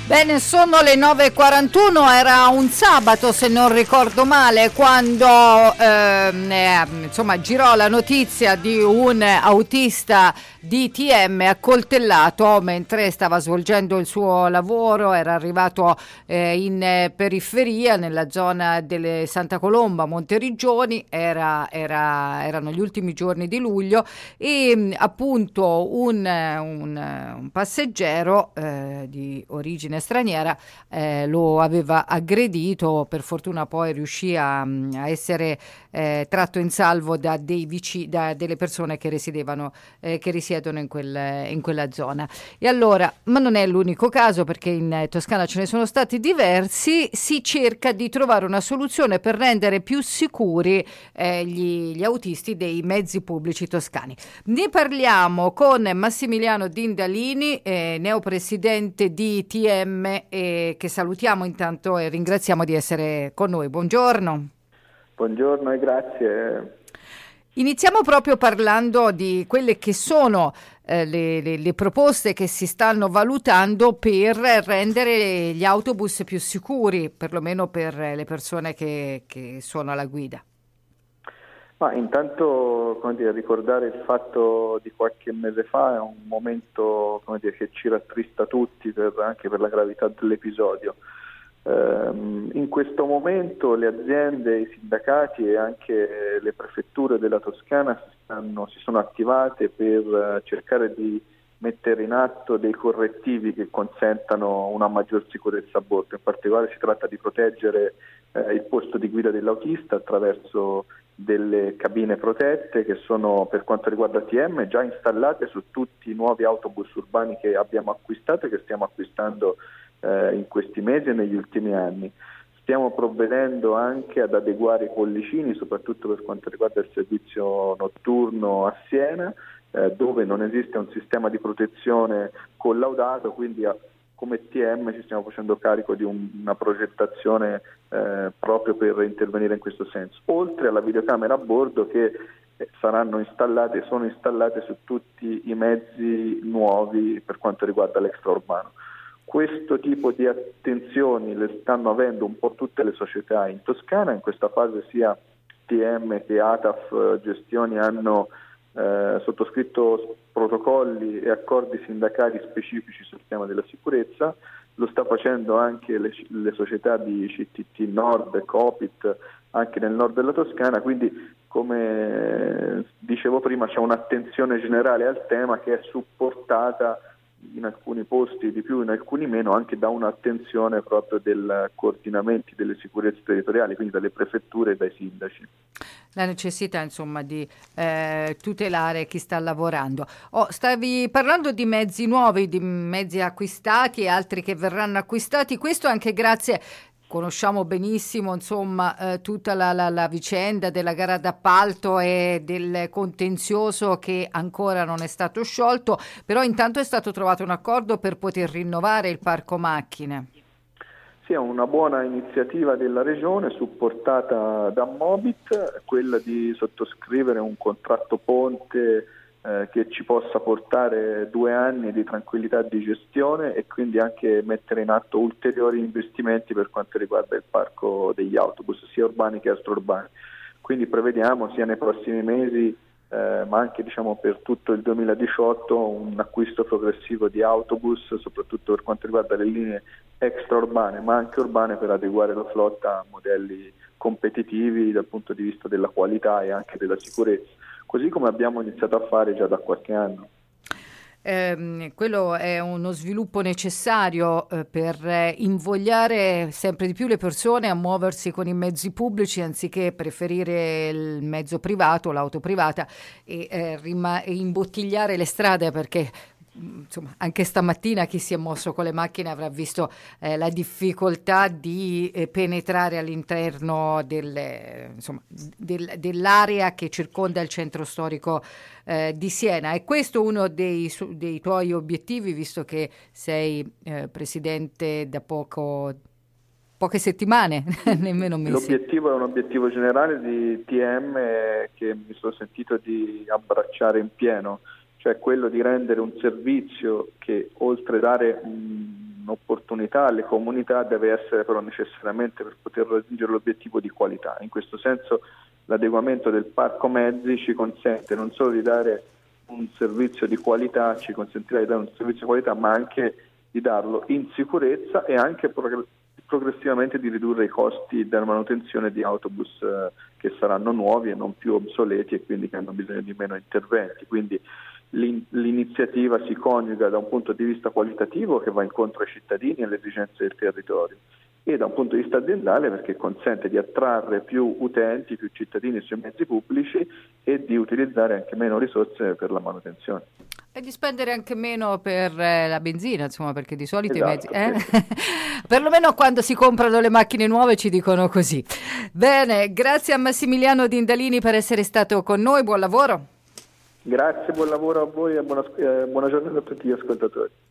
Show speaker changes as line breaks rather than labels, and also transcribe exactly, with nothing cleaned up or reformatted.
Bene, sono le nove e quarantuno, era un sabato se non ricordo male quando ehm, eh, insomma girò la notizia di un autista di T M accoltellato mentre stava svolgendo il suo lavoro. Era arrivato eh, in eh, periferia nella zona delle Santa Colomba, Monteriggioni, era, era, erano gli ultimi giorni di luglio e mh, appunto un, un, un passeggero eh, di origine straniera eh, lo aveva aggredito. Per fortuna poi riuscì a, a essere eh, tratto in salvo da, dei vici, da delle persone che risiedevano eh, che risiedono in, quel, in quella zona. E allora, ma non è l'unico caso, perché in Toscana ce ne sono stati diversi. Si cerca di trovare una soluzione per rendere più sicuri eh, gli, gli autisti dei mezzi pubblici toscani. Ne parliamo con Massimiliano Dindalini, eh, neopresidente di T M, eh, che salutiamo intanto e ringraziamo di essere con noi. Buongiorno.
Buongiorno e grazie.
Iniziamo proprio parlando di quelle che sono eh, le, le, le proposte che si stanno valutando per rendere gli autobus più sicuri, perlomeno per le persone che, che sono alla guida.
Ma intanto, come dire, ricordare il fatto di qualche mese fa è un momento, come dire, che ci rattrista tutti per, anche per la gravità dell'episodio. In questo momento le aziende, i sindacati e anche le prefetture della Toscana si, stanno, si sono attivate per cercare di mettere in atto dei correttivi che consentano una maggior sicurezza a bordo. In particolare si tratta di proteggere eh, il posto di guida dell'autista attraverso delle cabine protette che sono, per quanto riguarda T M, già installate su tutti i nuovi autobus urbani che abbiamo acquistato e che stiamo acquistando in questi mesi e negli ultimi anni. Stiamo provvedendo anche ad adeguare i pollicini, soprattutto per quanto riguarda il servizio notturno a Siena, eh, dove non esiste un sistema di protezione collaudato, quindi a, come T M ci stiamo facendo carico di un, una progettazione eh, proprio per intervenire in questo senso, oltre alla videocamera a bordo che eh, saranno installate, sono installate su tutti i mezzi nuovi per quanto riguarda l'extraurbano. Questo tipo di attenzioni le stanno avendo un po' tutte le società in Toscana. In questa fase sia T M che A T A F Gestioni hanno eh, sottoscritto protocolli e accordi sindacali specifici sul tema della sicurezza. Lo sta facendo anche le, le società di C T T Nord e Copit anche nel nord della Toscana, quindi come dicevo prima c'è un'attenzione generale al tema che è supportata in alcuni posti di più, in alcuni meno, anche da un'attenzione proprio del coordinamenti delle sicurezze territoriali, quindi dalle prefetture e dai sindaci.
La necessità, insomma, di eh, tutelare chi sta lavorando. Oh, stavi parlando di mezzi nuovi, di mezzi acquistati e altri che verranno acquistati, questo anche grazie... Conosciamo benissimo, insomma, eh, tutta la, la, la vicenda della gara d'appalto e del contenzioso che ancora non è stato sciolto, però intanto è stato trovato un accordo per poter rinnovare il parco macchine.
Sì, è una buona iniziativa della Regione supportata da Mobit, quella di sottoscrivere un contratto ponte Eh, che ci possa portare due anni di tranquillità di gestione e quindi anche mettere in atto ulteriori investimenti per quanto riguarda il parco degli autobus, sia urbani che extraurbani. Quindi prevediamo sia nei prossimi mesi, eh, ma anche diciamo per tutto il duemiladiciotto, un acquisto progressivo di autobus, soprattutto per quanto riguarda le linee extraurbane, ma anche urbane, per adeguare la flotta a modelli competitivi dal punto di vista della qualità e anche della sicurezza, così come abbiamo iniziato a fare già da qualche anno.
Eh, quello è uno sviluppo necessario eh, per eh, invogliare sempre di più le persone a muoversi con i mezzi pubblici anziché preferire il mezzo privato, l'auto privata e, eh, rima- e imbottigliare le strade, perché insomma anche stamattina chi si è mosso con le macchine avrà visto eh, la difficoltà di eh, penetrare all'interno del, eh, insomma, del, dell'area che circonda il centro storico eh, di Siena. È questo uno dei, su, dei tuoi obiettivi, visto che sei eh, presidente da poco poche settimane, nemmeno mesi?
L'obiettivo è un obiettivo generale di T M che mi sono sentito di abbracciare in pieno, cioè quello di rendere un servizio che, oltre a dare un un'opportunità alle comunità, deve essere però necessariamente, per poter raggiungere l'obiettivo, di qualità. In questo senso l'adeguamento del parco mezzi ci consente non solo di dare un servizio di qualità, ci consentirà di dare un servizio di qualità, ma anche di darlo in sicurezza e anche progr- progressivamente di ridurre i costi della manutenzione di autobus eh, che saranno nuovi e non più obsoleti e quindi che hanno bisogno di meno interventi. Quindi l'in- l'iniziativa si coniuga da un punto di vista qualitativo, che va incontro ai cittadini e alle esigenze del territorio, e da un punto di vista aziendale, perché consente di attrarre più utenti, più cittadini sui mezzi pubblici e di utilizzare anche meno risorse per la manutenzione.
E di spendere anche meno per eh, la benzina, insomma, perché di solito
Esatto,
i mezzi...
sì.
Eh? Perlomeno quando si comprano le macchine nuove ci dicono così. Bene, grazie a Massimiliano Dindalini per essere stato con noi, buon lavoro.
Grazie, buon lavoro a voi e buona, eh, buona giornata a tutti gli ascoltatori.